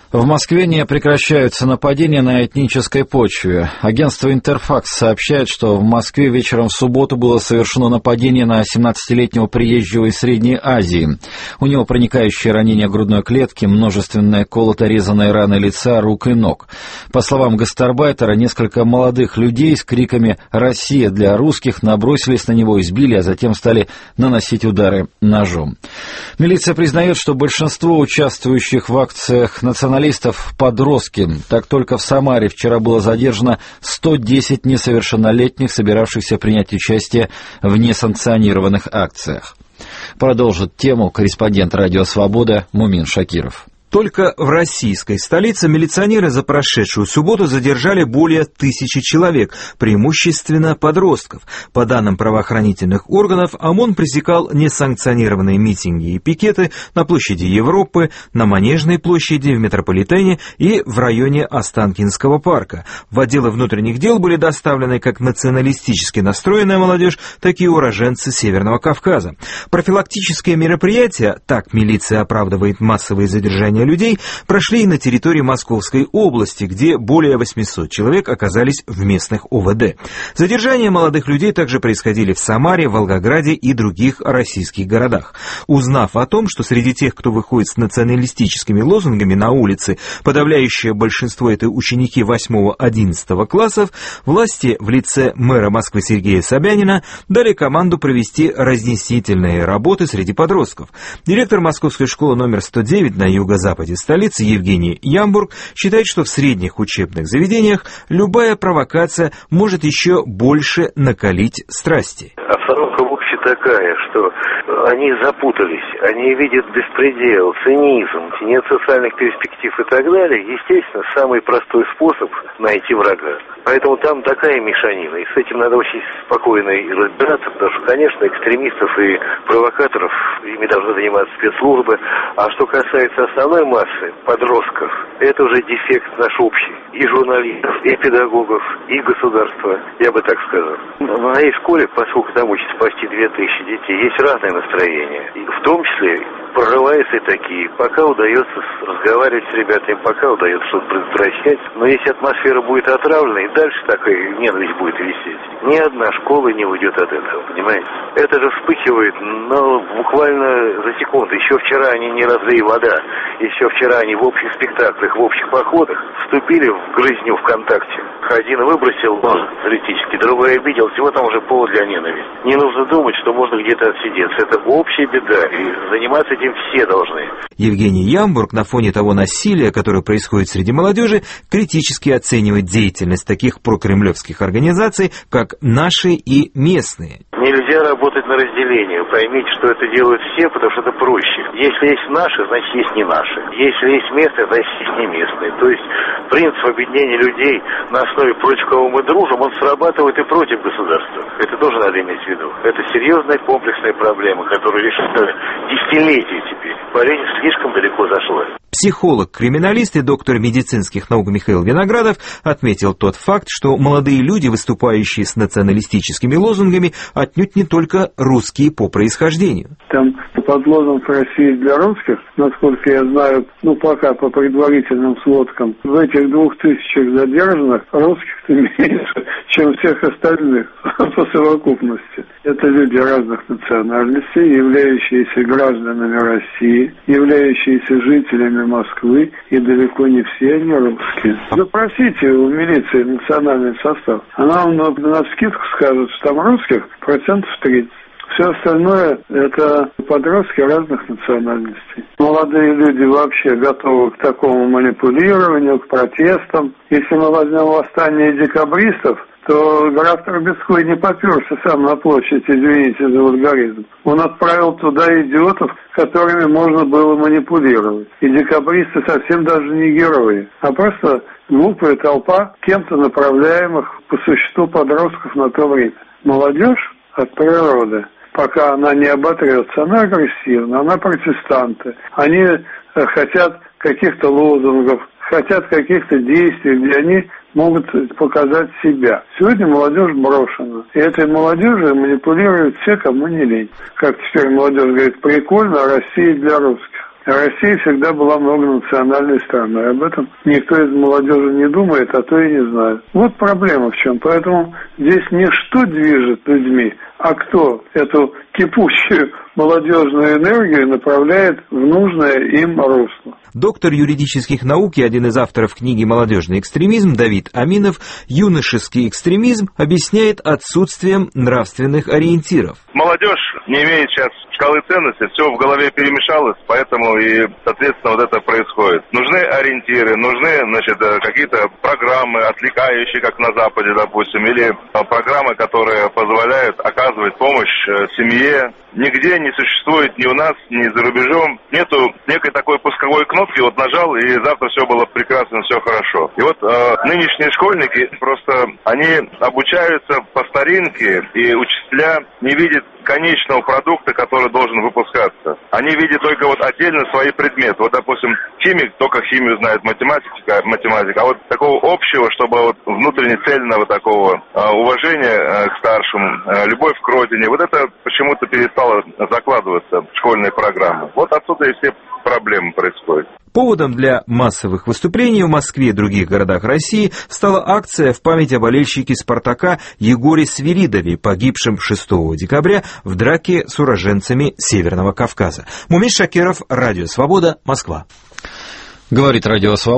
В Москве не прекращаются нападения на этнической почве. Агентство «Интерфакс» сообщает, что в Москве вечером в субботу было совершено нападение на 17-летнего приезжего из Средней Азии. У него проникающие ранения грудной клетки, множественные колото-резанные раны лица, рук и ног. По словам гастарбайтера, несколько молодых людей с криками «Россия для русских» набросились на него, избили, а затем стали наносить удары ножом. Милиция признает, что большинство участвующих в акциях националистов подростки. Так только в Самаре вчера было задержано 110 несовершеннолетних, собиравшихся принять участие в несанкционированных акциях. Продолжит тему корреспондент «Радио Свобода» Мумин Шакиров. Только в российской столице милиционеры за прошедшую субботу задержали более 1000 человек, преимущественно подростков. По данным правоохранительных органов, ОМОН пресекал несанкционированные митинги и пикеты на площади Европы, на Манежной площади, в метрополитене и в районе Останкинского парка. В отделы внутренних дел были доставлены как националистически настроенная молодежь, так и уроженцы Северного Кавказа. Профилактические мероприятия, так милиция оправдывает массовые задержания людей, прошли и на территории Московской области, где более 800 человек оказались в местных ОВД. Задержания молодых людей также происходили в Самаре, Волгограде и других российских городах. Узнав о том, что среди тех, кто выходит с националистическими лозунгами на улице, подавляющее большинство это ученики 8-11 классов, власти в лице мэра Москвы Сергея Собянина дали команду провести разъяснительные работы среди подростков. Директор Московской школы номер 109 на юго-западе столицы Евгений Ямбург считает, что в средних учебных заведениях любая провокация может еще больше накалить страсти. Обстановка в общем такая, что они запутались, они видят беспредел, цинизм, нет социальных перспектив и так далее. Естественно, самый простой способ найти врага. Поэтому там такая мешанина, и с этим надо очень спокойно разбираться, потому что, конечно, экстремистов и провокаторов, ими должны заниматься спецслужбы. А что касается основной массы подростков, это уже дефект наш общий. И журналистов, и педагогов, и государства, я бы так сказал. В моей школе, поскольку там учатся почти 2000 детей, есть разные настроения. И в том числе прорываются и такие. Пока удается разговаривать с ребятами, пока удается что-то предотвращать. Но если атмосфера будет отравлена, и дальше такая ненависть будет висеть, ни одна школа не уйдет от этого, понимаете? Это же вспыхивает, но буквально за секунду. Еще вчера они не разлей вода. Еще вчера они в общих спектаклях, в общих походах вступили в грызню ВКонтакте. Один выбросил нож политический, другой обиделся, и вот там уже повод для ненависти. Не нужно думать, что можно где-то отсидеться. Это общая беда, и заниматься этим все должны. Евгений Ямбург на фоне того насилия, которое происходит среди молодежи, критически оценивает деятельность таких прокремлевских организаций, как «Наши» и «Местные». Нельзя работать на разделение. Поймите, что это делают все, потому что это проще. Если есть наши, значит есть не наши. Если есть местные, значит есть не местные. То есть принцип объединения людей на основе, против кого мы дружим, он срабатывает и против государства. Это тоже надо иметь в виду. Это серьезная комплексная проблема, которая решена десятилетия теперь. Болезнь слишком далеко зашла. Психолог-криминалист и доктор медицинских наук Михаил Виноградов отметил тот факт, что молодые люди, выступающие с националистическими лозунгами, отнюдь не только русские по происхождению. Там под лозунг «Россия для русских», насколько я знаю, пока по предварительным сводкам, в этих 2000 задержанных русских-то меньше, чем всех остальных по совокупности. Это люди разных национальностей, являющиеся гражданами России, являющиеся жителями Москвы, и далеко не все они русские. Запросите у милиции национальный состав. Она вам навскидку скажет, что там русских 30%. Все остальное – это подростки разных национальностей. Молодые люди вообще готовы к такому манипулированию, к протестам. Если мы возьмем восстание декабристов, то граф Трубецкой не поперся сам на площадь, извините за вульгаризм. Он отправил туда идиотов, которыми можно было манипулировать. И декабристы совсем даже не герои, а просто глупая толпа кем-то направляемых по существу подростков на то время. Молодежь от природы, пока она не оботрется, она агрессивна, она протестанты. Они хотят каких-то лозунгов, хотят каких-то действий, где они могут показать себя. Сегодня молодежь брошена. И этой молодежью манипулируют все, кому не лень. Как теперь молодежь говорит, прикольно, Россия для русских. Россия всегда была многонациональной страной. Об этом никто из молодежи не думает, а то и не знает. Вот проблема в чем. Поэтому здесь не что движет людьми, а кто эту кипучую молодежную энергию направляет в нужное им русло. Доктор юридических наук и один из авторов книги «Молодежный экстремизм» Давид Аминов юношеский экстремизм объясняет отсутствием нравственных ориентиров. Молодежь не имеет сейчас шкалы ценностей, все в голове перемешалось, поэтому и, соответственно, вот это происходит. Нужны ориентиры, нужны, какие-то программы, отвлекающие, как на Западе, допустим, или программы, которые позволяют оказывать помощь семье. Нигде не существует ни у нас, ни за рубежом. Нету некой такой пусковой кнопки, вот нажал, и завтра все было прекрасно, все хорошо. И вот нынешние школьники просто, они обучаются по старинке, и учителя не видят конечного продукта, который должен выпускаться. Они видят только вот отдельно свои предметы. Вот, допустим, химик только химию знает, математика, а вот такого общего, чтобы вот внутренне цельного такого уважения к старшим, любовь к родине, вот это почему-то перестало закладываться в школьные программы. Вот отсюда и все проблемы происходят. Поводом для массовых выступлений в Москве и других городах России стала акция в память о болельщике «Спартака» Егоре Свиридове, погибшем 6 декабря в драке с уроженцами Северного Кавказа. Мумин Шакиров, Радио Свобода, Москва. Говорит Радио Свобода.